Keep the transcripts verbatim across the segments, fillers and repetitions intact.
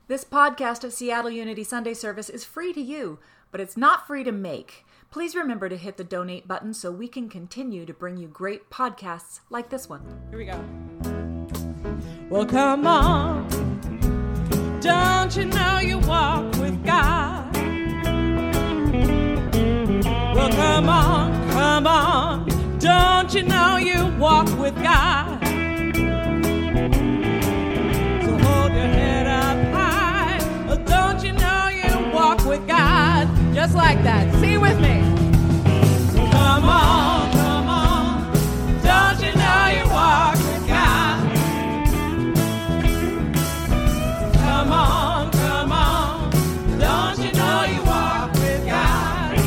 This podcast of Seattle Unity Sunday Service is free to you, but it's not free to make. Please remember to hit the donate button so we can continue to bring you great podcasts like this one. Here we go. Well, come on. Don't you know you walk with God? Well, come on, come on. Don't you know you walk with God? So hold your head up high. Well, don't you know you walk with God? Just like that. Sing it with me. So come on, come on. Don't you know you walk with God? Come on, come on. Don't you know you walk with God?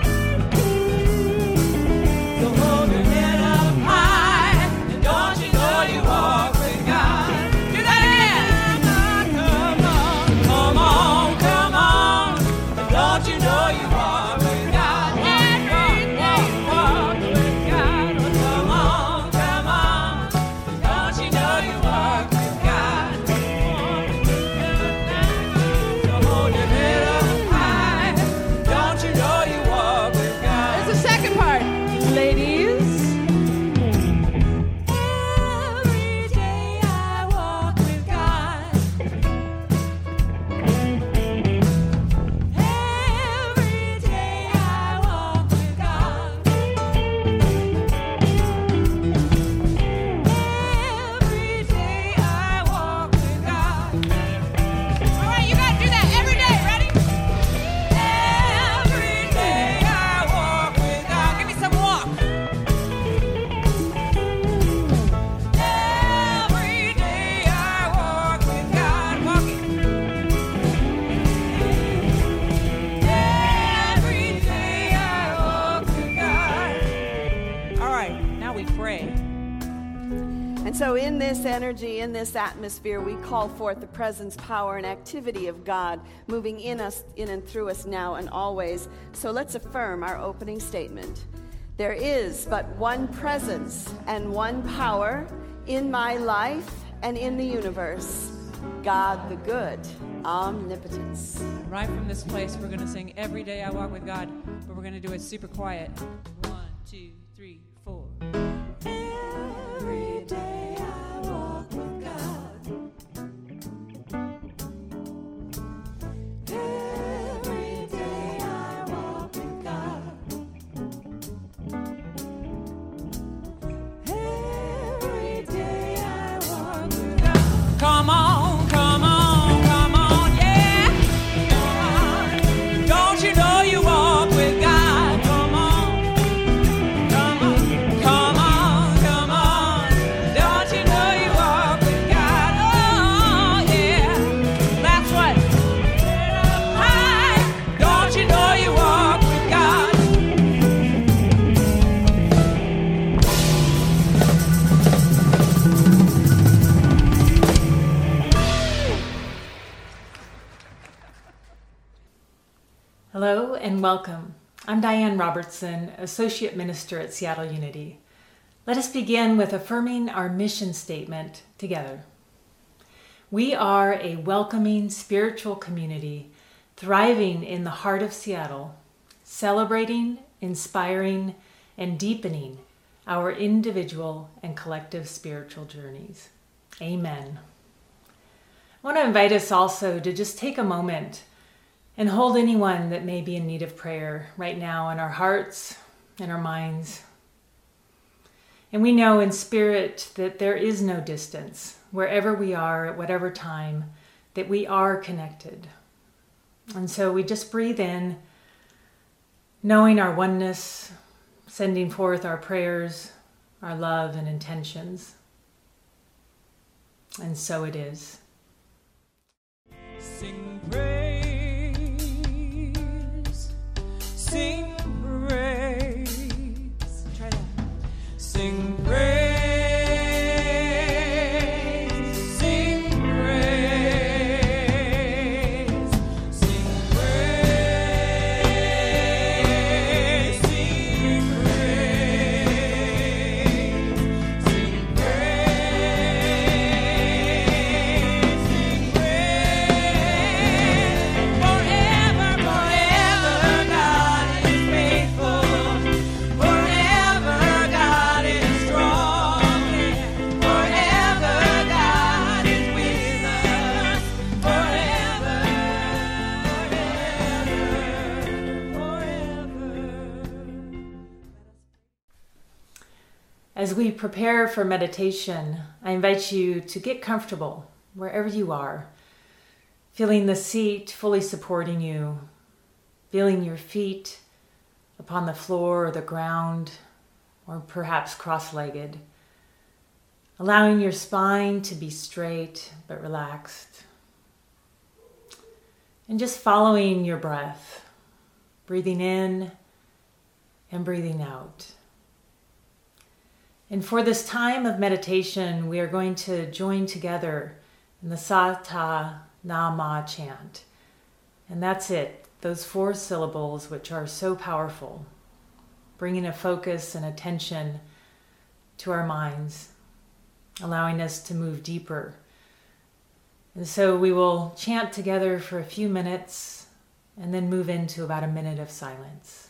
So hold your head up high, and don't you know you walk with God? Do that again. Come on, come on, come on. Don't you know you walk with God? Walk, walk, walk with God. Come on, come on. Don't you know you walk with God? So hold your head up high. Don't you know you walk with God? There's the second part, ladies. Every day I walk with God. Every day I walk with God. Every day I walk with God. All right, you gotta do that every day. Ready? Every day I walk with God. Give me some walk. Every day I walk with God. Walking. Every day I walk with God. All right, now we pray. And so in this energy, in this atmosphere, we call forth the presence, power, and activity of God moving in us, in and through us now and always. So let's affirm our opening statement. There is but one presence and one power in my life and in the universe. God the good, omnipotence. Right from this place, we're going to sing Every Day I Walk with God, but we're going to do it super quiet. One, two, three, four. Every day I walk with God. Every day I walk with God. Every day I walk with God. Come on, come on, come on, yeah. Come on. Don't you know you walk with God? Come on, come on, come on, come on. Don't you know you walk with God? Oh, yeah. That's what. Hi. Don't you know you walk with God? Hello and welcome. I'm Diane Robertson, Associate Minister at Seattle Unity. Let us begin with affirming our mission statement together. We are a welcoming spiritual community thriving in the heart of Seattle, celebrating, inspiring, and deepening our individual and collective spiritual journeys. Amen. I want to invite us also to just take a moment and hold anyone that may be in need of prayer right now in our hearts and our minds. And we know in spirit that there is no distance, wherever we are at whatever time, that we are connected. And so we just breathe in, knowing our oneness, sending forth our prayers, our love and intentions. And so it is. Sing praise, sing praise. Try that. Sing praise, sing praise, sing praise, sing praise, sing praise, sing praise. As we prepare for meditation, I invite you to get comfortable wherever you are, feeling the seat fully supporting you, feeling your feet upon the floor or the ground, or perhaps cross-legged, allowing your spine to be straight but relaxed, and just following your breath, breathing in and breathing out. And for this time of meditation, we are going to join together in the Sata Nama chant. And that's it, those four syllables which are so powerful, bringing a focus and attention to our minds, allowing us to move deeper. And so we will chant together for a few minutes and then move into about a minute of silence.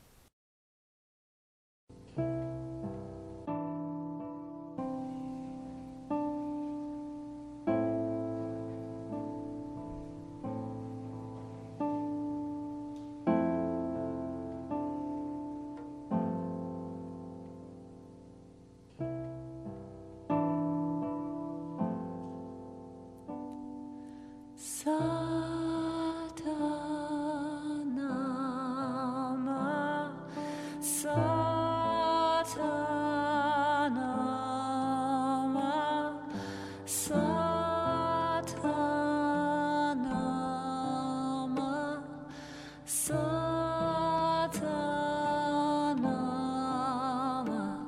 Satanama, Satanama, Satanama, Satanama,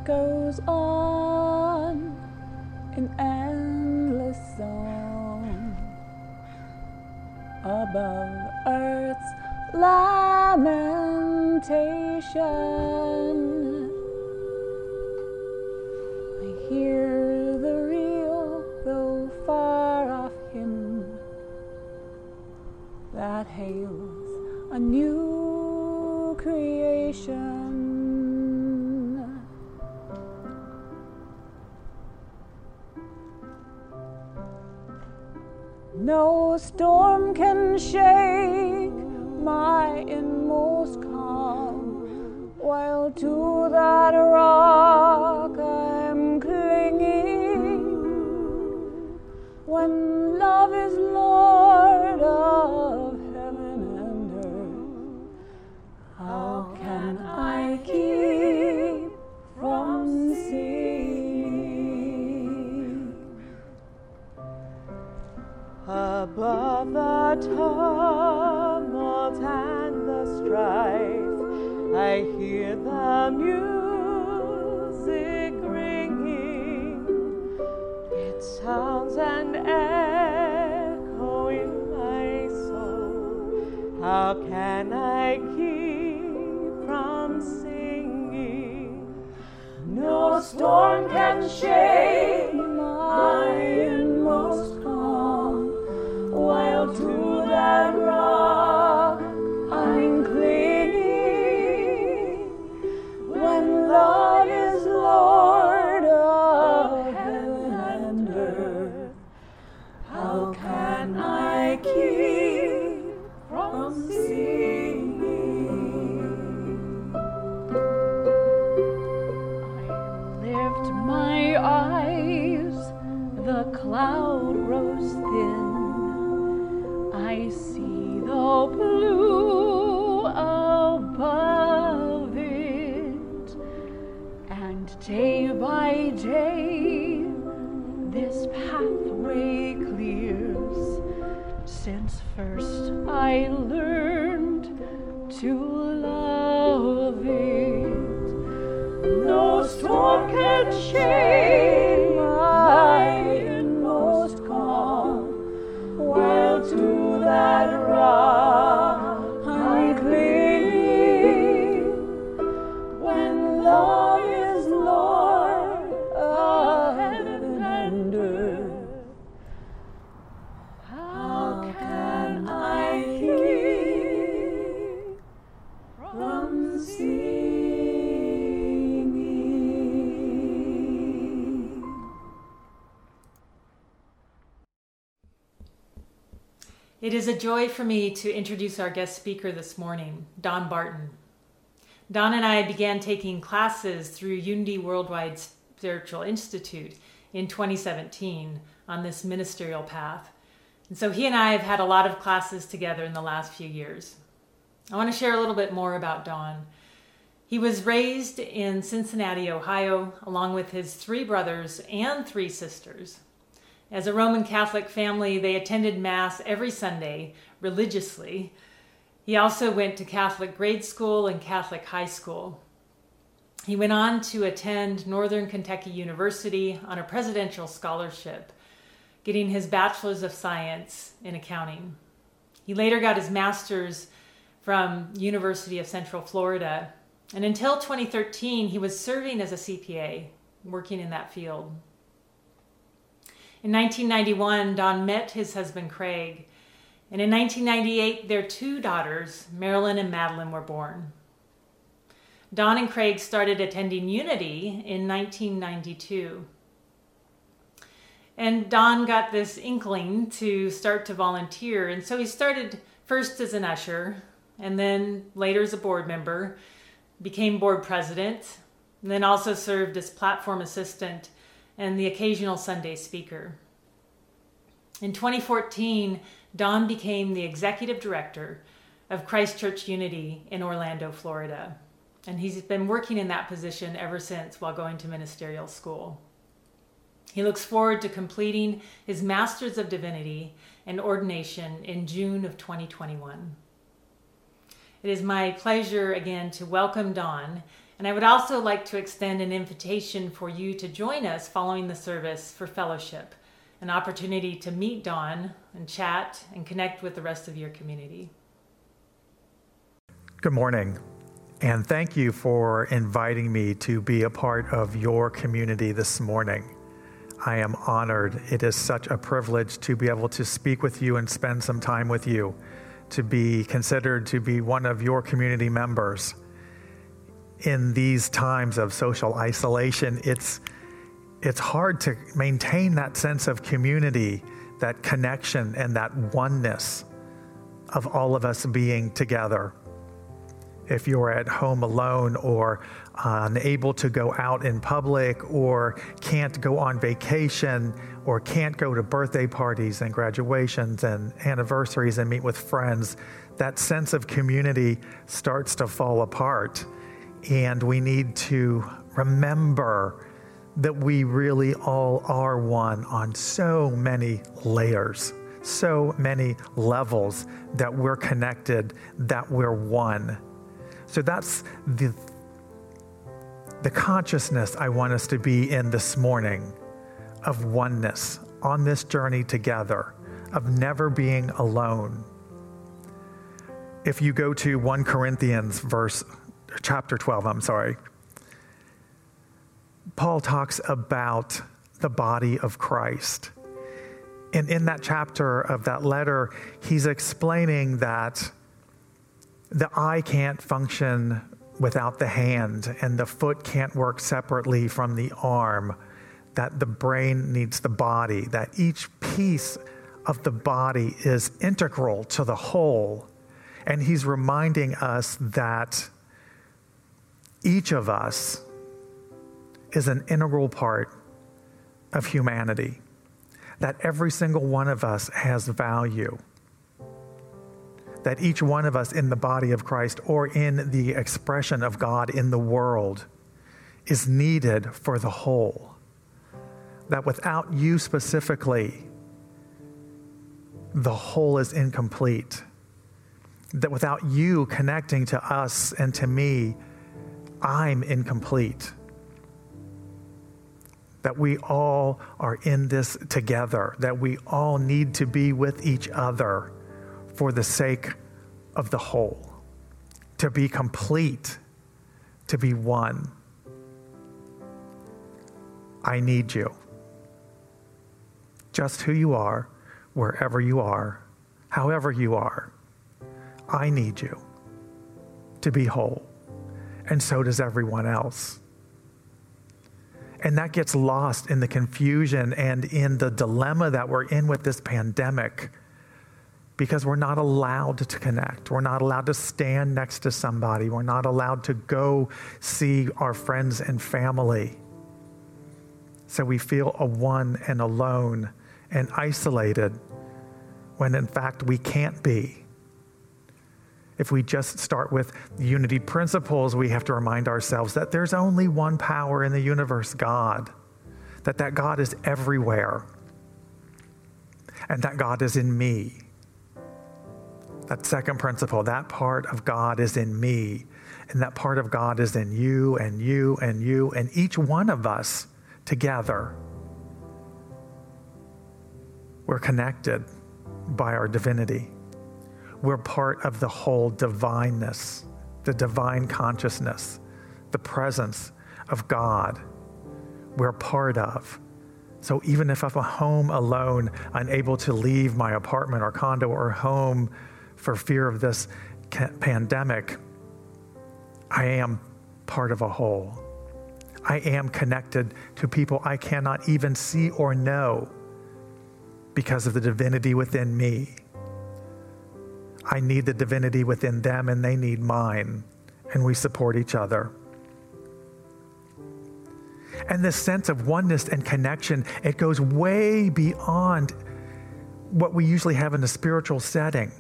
goes on in endless song above earth's lamentation. I hear the real, though far off hymn that hails a new creation. No storm can shake my inmost calm, while to that rock I'm clinging. When love is Lord of heaven and earth, how can I keep from singing? Above the tumult and the strife, I hear the music ringing. It sounds and echo in my soul. How can I keep from singing? No storm can shake my inmost calm, while to that rock I'm clinging. When love is Lord of heaven and earth, how can I keep from singing? I lift my eyes, the cloud grows thin. I see the blue above it, and day by day this pathway clears, since first I learned to love it. No storm can shake my inmost calm, while to that rock I'm clinging. When love is Lord of heaven and earth, how can I keep from singing? It is a joy for me to introduce our guest speaker this morning, Don Barton. Don and I began taking classes through Unity Worldwide Spiritual Institute in twenty seventeen on this ministerial path. And so he and I have had a lot of classes together in the last few years. I want to share a little bit more about Don. He was raised in Cincinnati, Ohio, along with his three brothers and three sisters. As a Roman Catholic family, they attended Mass every Sunday religiously. He also went to Catholic grade school and Catholic high school. He went on to attend Northern Kentucky University on a presidential scholarship, getting his Bachelor's of Science in accounting. He later got his master's from University of Central Florida, and until twenty thirteen, he was serving as a C P A, working in that field. In nineteen ninety-one, Don met his husband Craig, and in nineteen ninety-eight, their two daughters, Marilyn and Madeline, were born. Don and Craig started attending Unity in nineteen ninety-two. And Don got this inkling to start to volunteer, and so he started first as an usher, and then later as a board member, became board president, and then also served as platform assistant and the occasional Sunday speaker. In twenty fourteen, Don became the executive director of Christ Church Unity in Orlando, Florida. And he's been working in that position ever since while going to ministerial school. He looks forward to completing his Master's of Divinity and ordination in June of twenty twenty-one. It is my pleasure again to welcome Don, And I would also like to extend an invitation for you to join us following the service for fellowship, an opportunity to meet Dawn and chat and connect with the rest of your community. Good morning, and thank you for inviting me to be a part of your community this morning. I am honored. It is such a privilege to be able to speak with you and spend some time with you, to be considered to be one of your community members. In these times of social isolation, it's it's hard to maintain that sense of community, that connection, and that oneness of all of us being together. If you're at home alone or unable to go out in public or can't go on vacation or can't go to birthday parties and graduations and anniversaries and meet with friends, that sense of community starts to fall apart. And we need to remember that we really all are one on so many layers, so many levels, that we're connected, that we're one. So that's the, the consciousness I want us to be in this morning, of oneness on this journey together, of never being alone. If you go to First Corinthians verse chapter twelve, I'm sorry, Paul talks about the body of Christ. And in that chapter of that letter, he's explaining that the eye can't function without the hand, and the foot can't work separately from the arm, that the brain needs the body, that each piece of the body is integral to the whole. And he's reminding us that each of us is an integral part of humanity, that every single one of us has value, that each one of us in the body of Christ or in the expression of God in the world is needed for the whole, that without you specifically, the whole is incomplete, that without you connecting to us and to me, I'm incomplete. That we all are in this together, that we all need to be with each other for the sake of the whole, to be complete, to be one. I need you. Just who you are, wherever you are, however you are. I need you to be whole. And so does everyone else. And that gets lost in the confusion and in the dilemma that we're in with this pandemic, because we're not allowed to connect. We're not allowed to stand next to somebody. We're not allowed to go see our friends and family. So we feel a one and alone and isolated, when in fact we can't be. If we just start with unity principles, we have to remind ourselves that there's only one power in the universe, God, that that God is everywhere, and that God is in me. That second principle, that part of God is in me, and that part of God is in you and you and you and each one of us together. We're connected by our divinity. We're part of the whole divineness, the divine consciousness, the presence of God. We're part of. So even if I'm home alone, unable to leave my apartment or condo or home for fear of this pandemic, I am part of a whole. I am connected to people I cannot even see or know because of the divinity within me. I need the divinity within them, and they need mine, and we support each other. And this sense of oneness and connection, it goes way beyond what we usually have in a spiritual setting.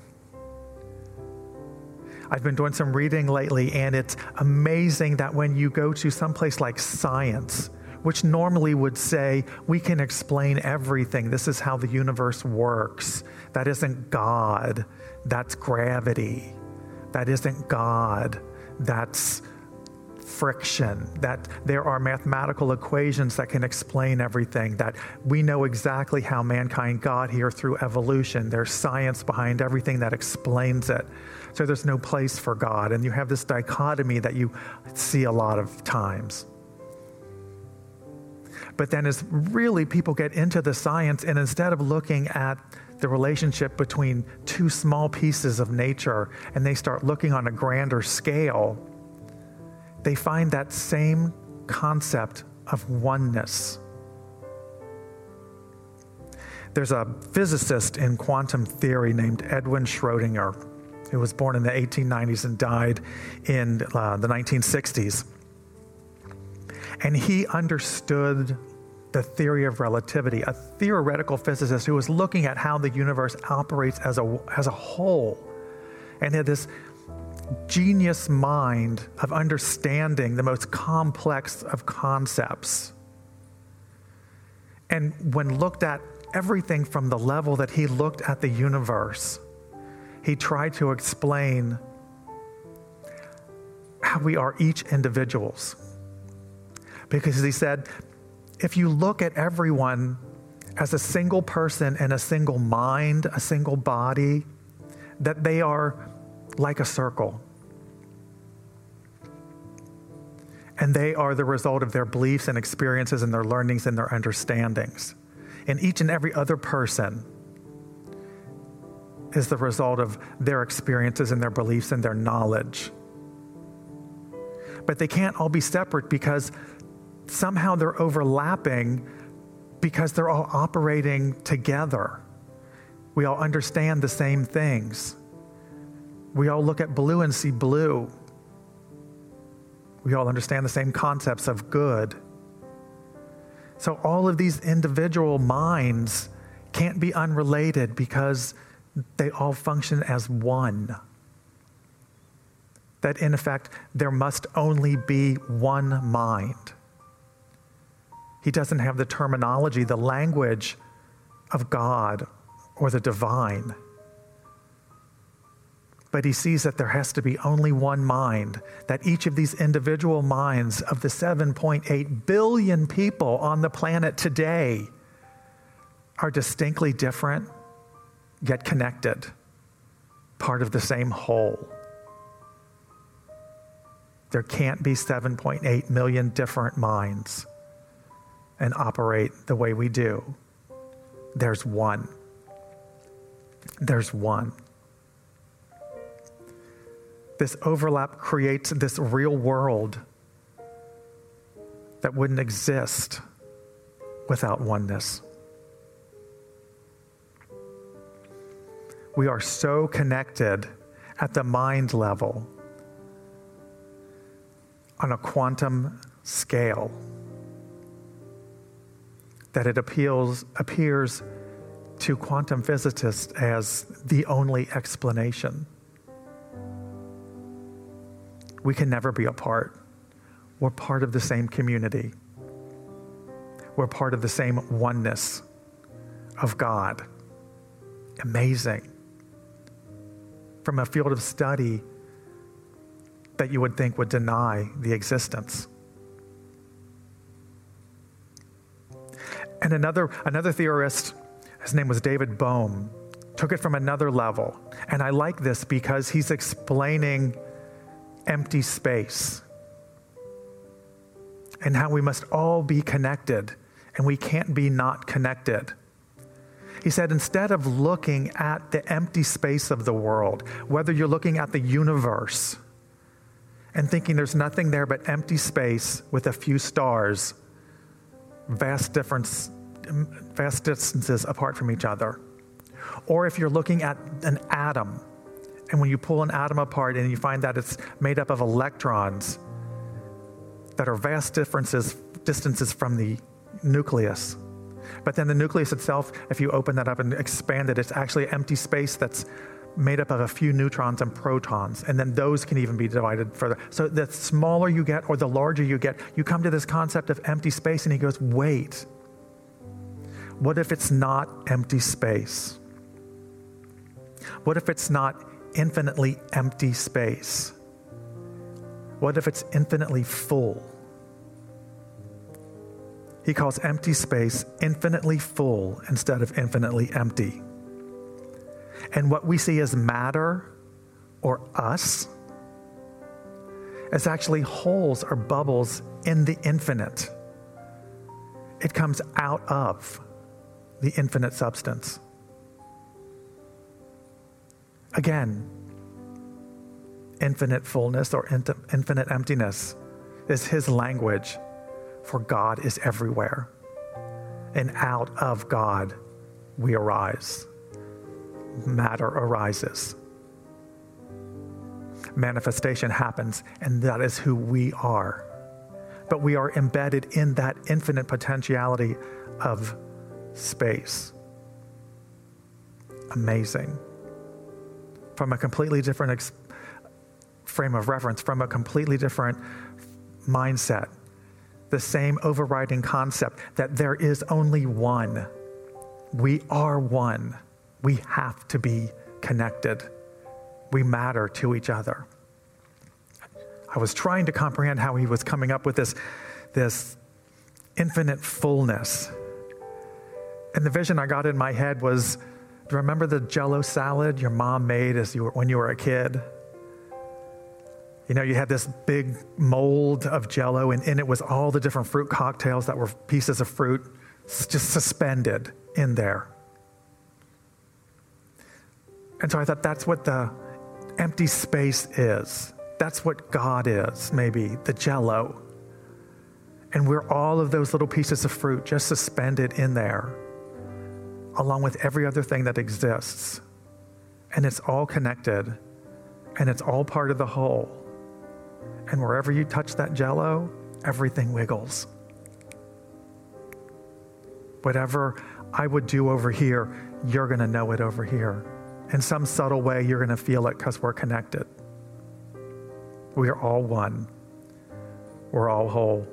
I've been doing some reading lately, and it's amazing that when you go to someplace like science, which normally would say, we can explain everything, this is how the universe works. That isn't God, that's gravity. That isn't God, that's friction, that there are mathematical equations that can explain everything, that we know exactly how mankind got here through evolution. There's science behind everything that explains it. So there's no place for God. And you have this dichotomy that you see a lot of times. But then as really people get into the science, and instead of looking at the relationship between two small pieces of nature, and they start looking on a grander scale, they find that same concept of oneness. There's a physicist in quantum theory named Edwin Schrödinger, who was born in the eighteen nineties and died in uh, the nineteen sixties. And he understood the theory of relativity, a theoretical physicist who was looking at how the universe operates as a, as a whole, and had this genius mind of understanding the most complex of concepts. And when looked at everything from the level that he looked at the universe, he tried to explain how we are each individuals. Because he said, if you look at everyone as a single person and a single mind, a single body, that they are like a circle. And they are the result of their beliefs and experiences and their learnings and their understandings. And each and every other person is the result of their experiences and their beliefs and their knowledge. But they can't all be separate because somehow they're overlapping, because they're all operating together. We all understand the same things. We all look at blue and see blue. We all understand the same concepts of good. So all of these individual minds can't be unrelated because they all function as one. That in effect, there must only be one mind. He doesn't have the terminology, the language of God or the divine. But he sees that there has to be only one mind, that each of these individual minds of the seven point eight billion people on the planet today are distinctly different, yet connected, part of the same whole. There can't be seven point eight million different minds and operate the way we do. There's one. There's one. This overlap creates this real world that wouldn't exist without oneness. We are so connected at the mind level on a quantum scale that it appeals, appears to quantum physicists as the only explanation. We can never be apart. We're part of the same community. We're part of the same oneness of God. Amazing. From a field of study that you would think would deny the existence. And another, another theorist, his name was David Bohm, took it from another level. And I like this because he's explaining empty space and how we must all be connected and we can't be not connected. He said, instead of looking at the empty space of the world, whether you're looking at the universe and thinking there's nothing there but empty space with a few stars, vast difference, vast distances apart from each other, or if you're looking at an atom, and when you pull an atom apart and you find that it's made up of electrons that are vast differences, distances from the nucleus. But then the nucleus itself, if you open that up and expand it, it's actually empty space that's made up of a few neutrons and protons. And then those can even be divided further. So the smaller you get or the larger you get, you come to this concept of empty space, and he goes, wait, what if it's not empty space? What if it's not infinitely empty space? What if it's infinitely full? He calls empty space infinitely full instead of infinitely empty. And what we see as matter or us is actually holes or bubbles in the infinite. It comes out of the infinite substance. Again, infinite fullness or infinite emptiness is his language for God is everywhere. And out of God we arise. Matter arises. Manifestation happens, and that is who we are. But we are embedded in that infinite potentiality of space. Amazing. From a completely different ex- frame of reference, from a completely different mindset. The same overriding concept that there is only one. We are one. We have to be connected. We matter to each other. I was trying to comprehend how he was coming up with this, this infinite fullness. And the vision I got in my head was, do you remember the Jell-O salad your mom made as you were, when you were a kid? You know, you had this big mold of Jell-O, and in it was all the different fruit cocktails that were pieces of fruit just suspended in there. And so I thought that's what the empty space is. That's what God is, maybe, the Jell-O. And we're all of those little pieces of fruit just suspended in there, along with every other thing that exists. And it's all connected, and it's all part of the whole. And wherever you touch that Jell-O, everything wiggles. Whatever I would do over here, you're going to know it over here. In some subtle way, you're going to feel it because we're connected. We are all one. We're all whole.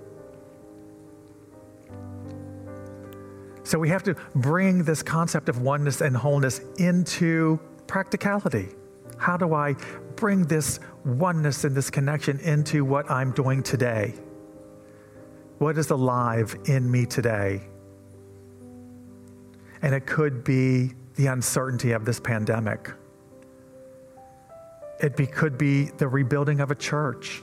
So we have to bring this concept of oneness and wholeness into practicality. How do I bring this oneness and this connection into what I'm doing today? What is alive in me today? And it could be the uncertainty of this pandemic. It be, could be the rebuilding of a church.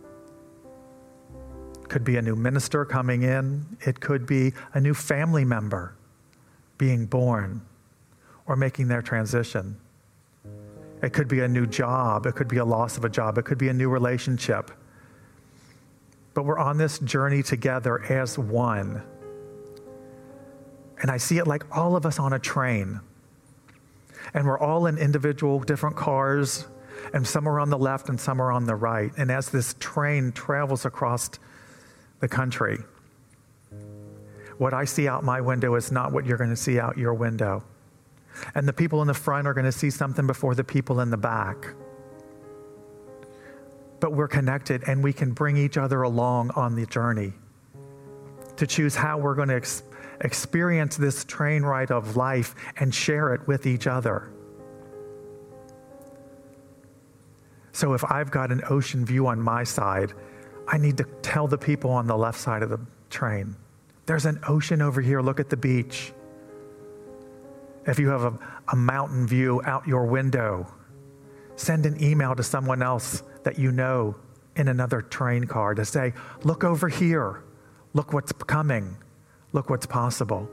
It could be a new minister coming in. It could be a new family member being born or making their transition. It could be a new job. It could be a loss of a job. It could be a new relationship. But we're on this journey together as one. And I see it like all of us on a train. And we're all in individual different cars, and some are on the left and some are on the right. And as this train travels across the country, what I see out my window is not what you're going to see out your window. And the people in the front are going to see something before the people in the back. But we're connected, and we can bring each other along on the journey to choose how we're going to ex- experience this train ride of life and share it with each other. So if I've got an ocean view on my side, I need to tell the people on the left side of the train, there's an ocean over here, look at the beach. If you have a, a mountain view out your window, send an email to someone else that you know in another train car to say, look over here, look what's coming, look what's possible.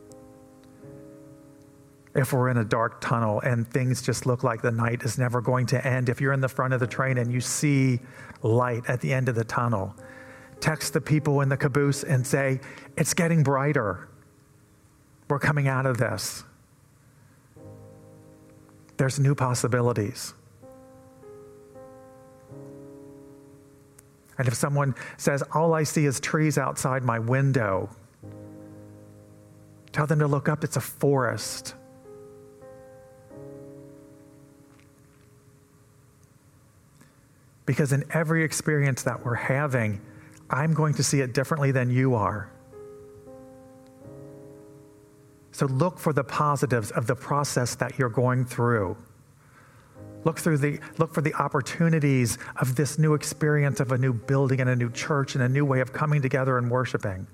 If we're in a dark tunnel and things just look like the night is never going to end, if you're in the front of the train and you see light at the end of the tunnel, text the people in the caboose and say, it's getting brighter. We're coming out of this. There's new possibilities. And if someone says, all I see is trees outside my window, tell them to look up, it's a forest. Because in every experience that we're having, I'm going to see it differently than you are. So look for the positives of the process that you're going through. Look through the look for the opportunities of this new experience of a new building and a new church and a new way of coming together and worshiping.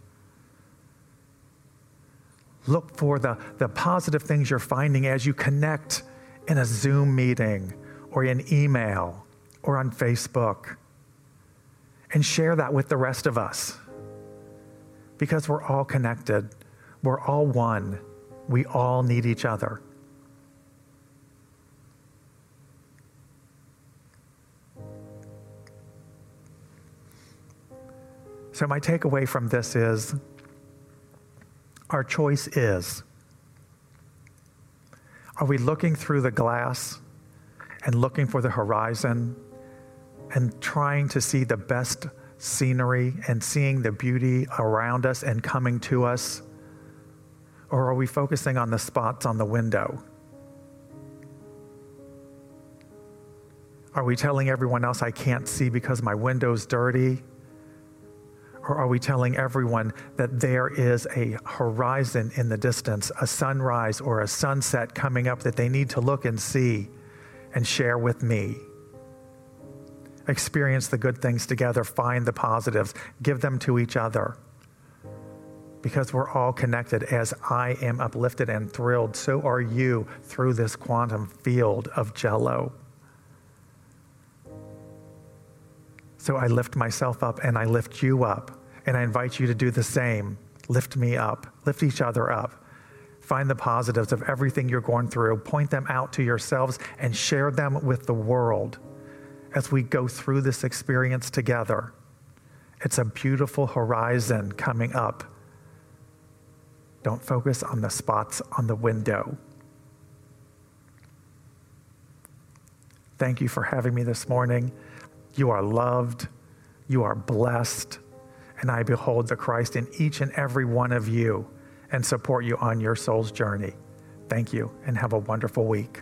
Look for the, the positive things you're finding as you connect in a Zoom meeting or in email or on Facebook. And share that with the rest of us. Because we're all connected. We're all one. We all need each other. So my takeaway from this is, our choice is, are we looking through the glass and looking for the horizon and trying to see the best scenery and seeing the beauty around us and coming to us? Or are we focusing on the spots on the window? Are we telling everyone else I can't see because my window's dirty? Or are we telling everyone that there is a horizon in the distance, a sunrise or a sunset coming up that they need to look and see and share with me? Experience the good things together, find the positives, give them to each other. Because we're all connected. As I am uplifted and thrilled, so are you through this quantum field of Jell-O. So I lift myself up and I lift you up. And I invite you to do the same. Lift me up. Lift each other up. Find the positives of everything you're going through. Point them out to yourselves and share them with the world as we go through this experience together. It's a beautiful horizon coming up. Don't focus on the spots on the window. Thank you for having me this morning. You are loved. You are blessed. And I behold the Christ in each and every one of you and support you on your soul's journey. Thank you, and have a wonderful week.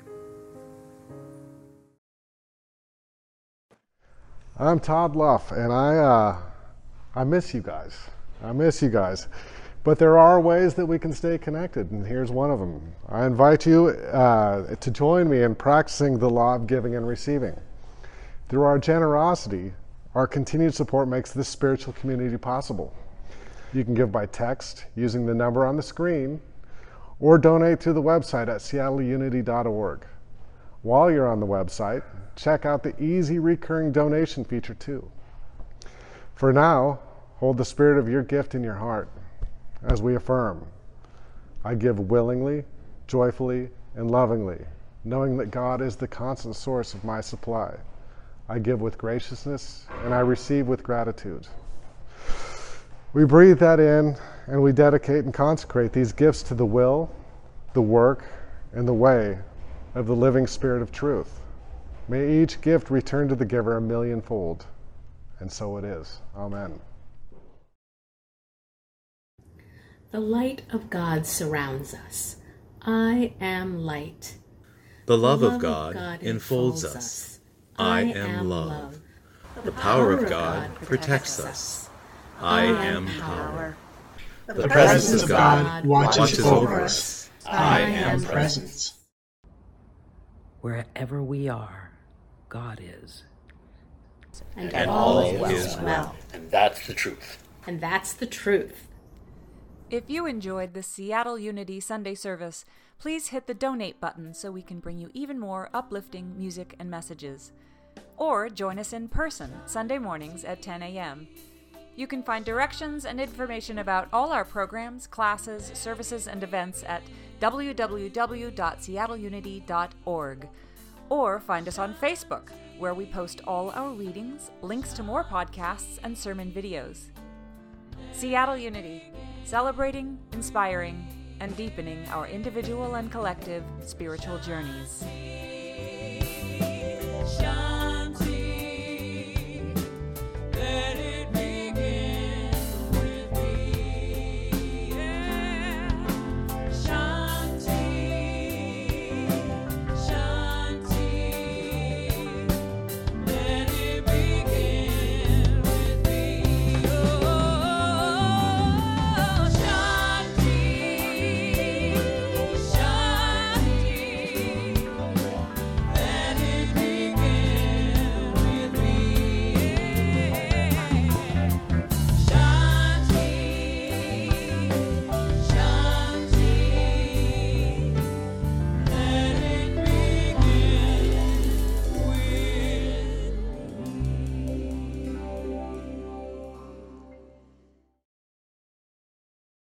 I'm Todd Luff, and I uh, I miss you guys. I miss you guys. But there are ways that we can stay connected, and here's one of them. I invite you uh, to join me in practicing the law of giving and receiving. Through our generosity, our continued support makes this spiritual community possible. You can give by text using the number on the screen, or donate through the website at seattle unity dot org. While you're on the website, check out the easy recurring donation feature too. For now, hold the spirit of your gift in your heart as we affirm, I give willingly, joyfully, and lovingly, knowing that God is the constant source of my supply. I give with graciousness, and I receive with gratitude. We breathe that in, and we dedicate and consecrate these gifts to the will, the work, and the way of the living Spirit of truth. May each gift return to the giver a millionfold. And so it is. Amen. The light of God surrounds us. I am light. The love, the love of God, God enfolds us. us. I am love. The power of God protects us. I am power. The presence of God watches over us. I am presence. Wherever we are, God is. And, and all is well. well. And that's the truth. And that's the truth. If you enjoyed the Seattle Unity Sunday service, please hit the donate button so we can bring you even more uplifting music and messages. Or join us in person Sunday mornings at ten a.m. You can find directions and information about all our programs, classes, services, and events at w w w dot seattle unity dot org. Or find us on Facebook, where we post all our readings, links to more podcasts, and sermon videos. Seattle Unity, celebrating, inspiring, and deepening our individual and collective spiritual journeys. Shine.